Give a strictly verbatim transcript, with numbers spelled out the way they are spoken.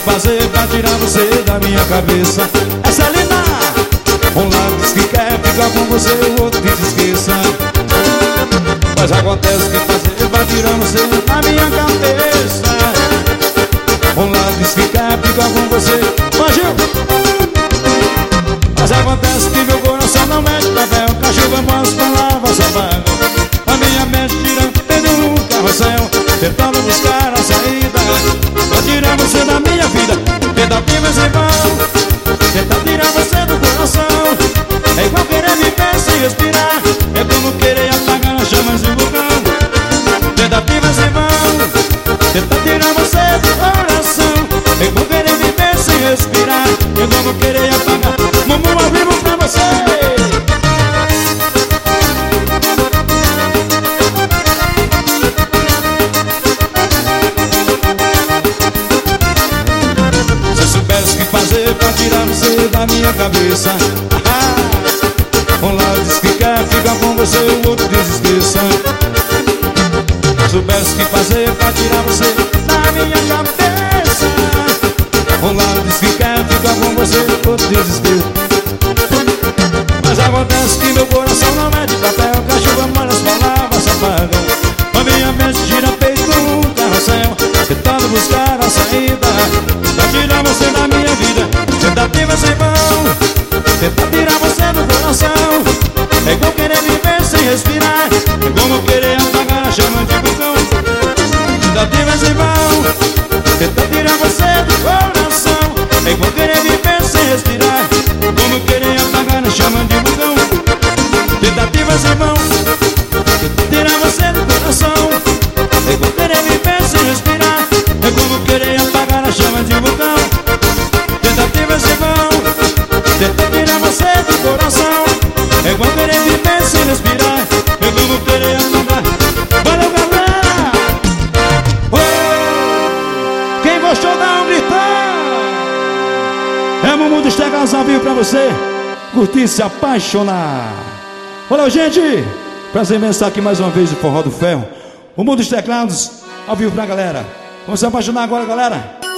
fazer pra tirar você da minha cabeça. Essa é linda! Um lado diz que quer ficar com você, o outro diz que esqueça. Mas acontece que fazer pra tirar você da minha cabeça. Um lado diz que quer ficar com você, Magil! Mas acontece que meu coração não mete papel, a chuva mostra palavras apagam. A minha mente gira, perdeu um carrossel, tentando buscar a saída pra tirar você da minha vida. Tentativas em vão, tentar tirar você do coração. É igual querer viver sem respirar, é como querer apagar as chamas de um vulcão. Tentativas em vão, tentar tirar você do coração. É igual querer viver sem respirar, é como querer apagar. Mumu ao vivo pra você. Fazer pra tirar você da minha cabeça. Ah, um lado diz que quer ficar com você, o outro diz esqueça. Soubesse que fazer pra tirar você da minha cabeça. Um lado diz que quer ficar com você, o outro diz esqueça. Mas acontece que meu coração não é de papel, que a chuva molha, as palavras se apagam. A minha mente gira feito um carrossel, tentando buscar a saída pra tirar você da minha vida. Tentativas em vão, tentar tirar você do coração. É igual querer viver sem respirar, é como querer apagar a chama de vulcão. Tentativas em vão, tentar tirar você do coração. É igual querer viver sem respirar, é como querer apagar a chama de vulcão. Tentativas em vão, tentar tirar você do coração. É igual querer viver sem respirar, é como querer apagar a chama de vulcão. Tentativas em vão, tentar tirar você do coração. É igual querer viver sem respirar, é como querer apagar. Valeu, galera! Oh! Quem gostou dá um gritão. É o Mumu dos Teclados ao vivo pra você curtir, se apaixonar. Valeu, gente! Prazer imenso estar aqui mais uma vez no Forró do Ferro. O Mumu dos Teclados ao vivo pra galera. Vamos se apaixonar agora, galera.